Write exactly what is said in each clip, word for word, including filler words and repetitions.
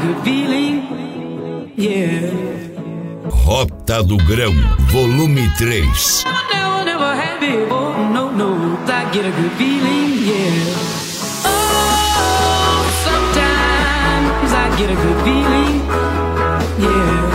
good feeling, yeah. Rota do Grão, volume três. Never, never happy, oh no, no, I get a good feeling, yeah. Oh, sometimes I get a good feeling, yeah.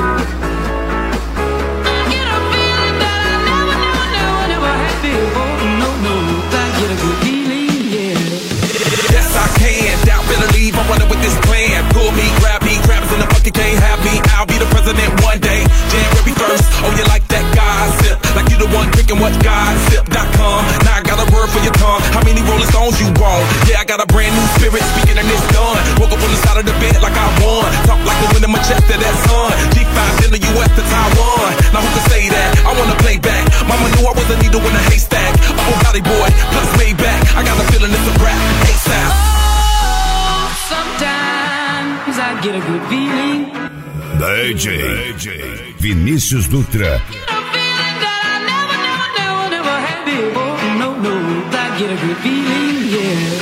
I get a feeling that I never, never, never, never happy, oh no, no, I get a good feeling, yeah. Yes, I can, doubt, better leave, I'm running with this plan. Pull me, grab me, crabs in the bucket, can't have me. I'll be the president one day, January first. Oh, you like that gossip? Like you the one drinking what gossip dot com. Now I got a word for your tongue. How many Rolling Stones you want? Yeah, I got a brand new spirit speaking and it's done. Woke up on the side of the bed like I won. Talk like the wind in my chest to that sun. G five in the U S to Taiwan. Now who can say that? I wanna play back. Mama knew I was a needle in a haystack. A whole body boy, plus made back. I got a feeling it's a rap. Hey, Sam. Oh, sometimes I get a good feeling. D J, D J Vinícius Dutra. Get a good feeling, yeah.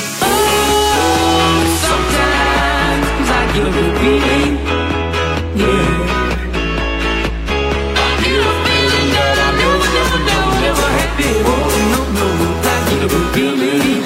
Oh, sometimes I get a good feeling, yeah. I get a feeling that I never, never, never, never happy. Oh, no, no, I get a good feeling.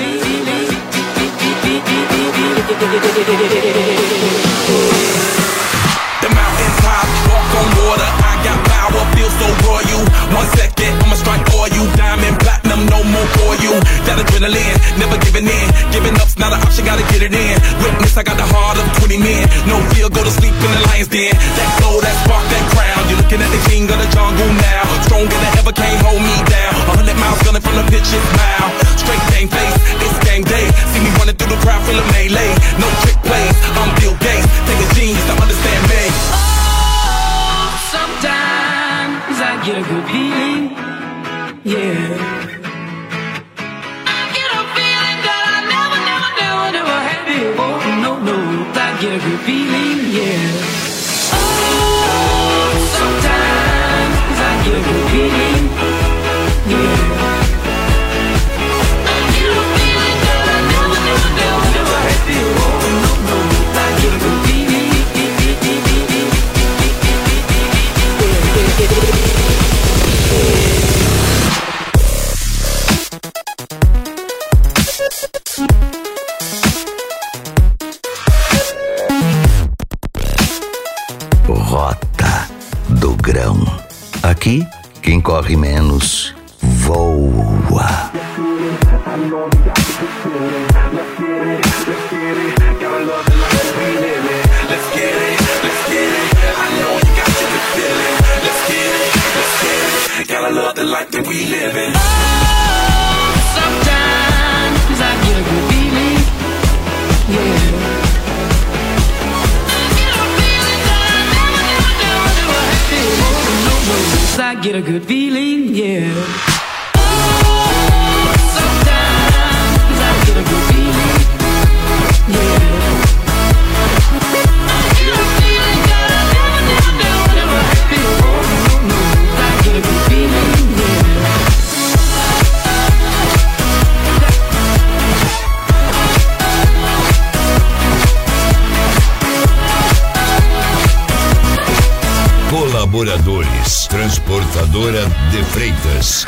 The mountains top, walk on water. I got power, feel so royal. One second, I'ma strike oil. Diamond, platinum, no more for you. That adrenaline, never giving in. Giving up's not an option, gotta get it in. Witness, I got the heart of twenty men. No fear, go to sleep in the lion's den. That glow, that spark, that crown. You're looking at the king of the jungle now. Stronger than ever, can't hold me down. A hundred miles gunning from the pitch's mouth. Straight game face, it's game day. See me running through the crowd full of melee. No trick plays, I'm Bill Gates. Take a genius to understand me. Oh, sometimes I get a good feeling, yeah. I get a feeling that I never, never, never, never happy. Oh, no, no, I get a good feeling, yeah. Oh, sometimes I get a good feeling, yeah. I get a feeling that I never, never, never, never happy. Oh, no, no, I get a good feeling. Rota do Grão. Aqui, quem corre menos, voa. Gotta love the life that we live in. Oh, sometimes I get a good feeling, yeah. I get a feeling that I never, never, never, never happy. Oh, no, no, I get a good feeling, yeah. Oh, sometimes I get a good feeling, yeah. I get a feeling that I never, never, never, never happy. Oh, no, no, I get a good feeling, yeah. Colaboradores, Transportadora de Freitas,